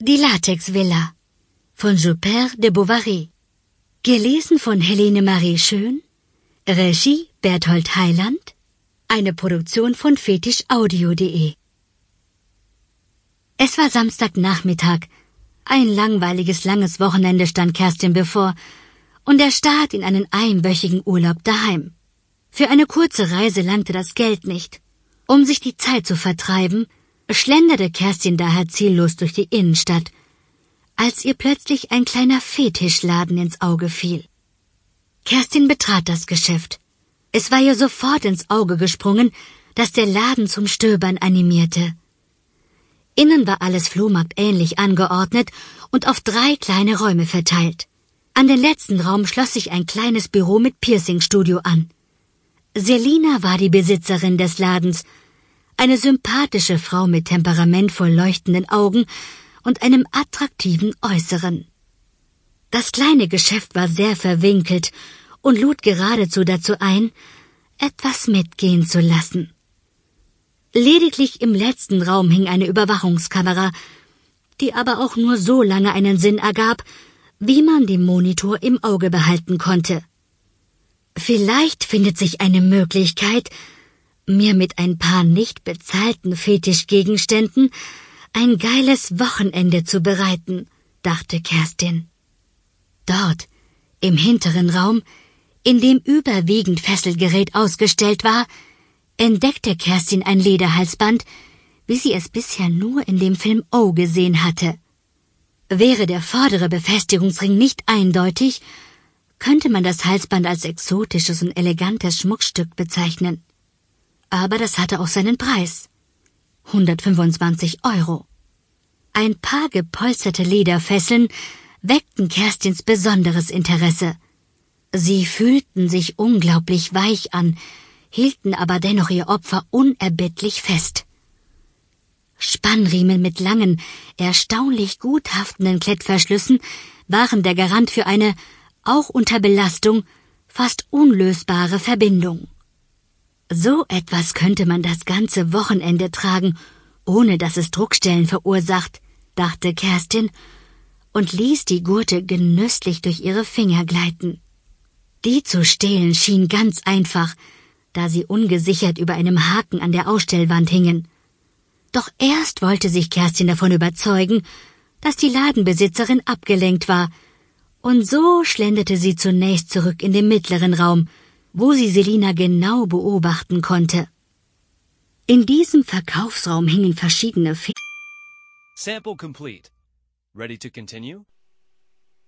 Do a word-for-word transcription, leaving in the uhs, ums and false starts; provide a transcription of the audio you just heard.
Die Latexvilla von Joubert de Bovary. Gelesen von Helene Marie Schön. Regie Berthold Heiland. Eine Produktion von fetischaudio punkt de. Es war Samstagnachmittag. Ein langweiliges, langes Wochenende stand Kerstin bevor und der Start in einen einwöchigen Urlaub daheim. Für eine kurze Reise langte das Geld nicht. Um sich die Zeit zu vertreiben, schlenderte Kerstin daher ziellos durch die Innenstadt, als ihr plötzlich ein kleiner Fetischladen ins Auge fiel. Kerstin betrat das Geschäft. Es war ihr sofort ins Auge gesprungen, dass der Laden zum Stöbern animierte. Innen war alles flohmarktähnlich angeordnet und auf drei kleine Räume verteilt. An den letzten Raum schloss sich ein kleines Büro mit Piercingstudio an. Selina war die Besitzerin des Ladens, eine sympathische Frau mit temperamentvoll leuchtenden Augen und einem attraktiven Äußeren. Das kleine Geschäft war sehr verwinkelt und lud geradezu dazu ein, etwas mitgehen zu lassen. Lediglich im letzten Raum hing eine Überwachungskamera, die aber auch nur so lange einen Sinn ergab, wie man den Monitor im Auge behalten konnte. Vielleicht findet sich eine Möglichkeit, mir mit ein paar nicht bezahlten Fetischgegenständen ein geiles Wochenende zu bereiten, dachte Kerstin. Dort, im hinteren Raum, in dem überwiegend Fesselgerät ausgestellt war, entdeckte Kerstin ein Lederhalsband, wie sie es bisher nur in dem Film O gesehen hatte. Wäre der vordere Befestigungsring nicht eindeutig, könnte man das Halsband als exotisches und elegantes Schmuckstück bezeichnen. Aber das hatte auch seinen Preis. hundertfünfundzwanzig Euro. Ein paar gepolsterte Lederfesseln weckten Kerstins besonderes Interesse. Sie fühlten sich unglaublich weich an, hielten aber dennoch ihr Opfer unerbittlich fest. Spannriemen mit langen, erstaunlich gut haftenden Klettverschlüssen waren der Garant für eine, auch unter Belastung, fast unlösbare Verbindung. So etwas könnte man das ganze Wochenende tragen, ohne dass es Druckstellen verursacht, dachte Kerstin und ließ die Gurte genüsslich durch ihre Finger gleiten. Die zu stehlen schien ganz einfach, da sie ungesichert über einem Haken an der Ausstellwand hingen. Doch erst wollte sich Kerstin davon überzeugen, dass die Ladenbesitzerin abgelenkt war, und so schlenderte sie zunächst zurück in den mittleren Raum, wo sie Selina genau beobachten konnte. In diesem Verkaufsraum hingen verschiedene Fi- Sample complete. Ready to continue?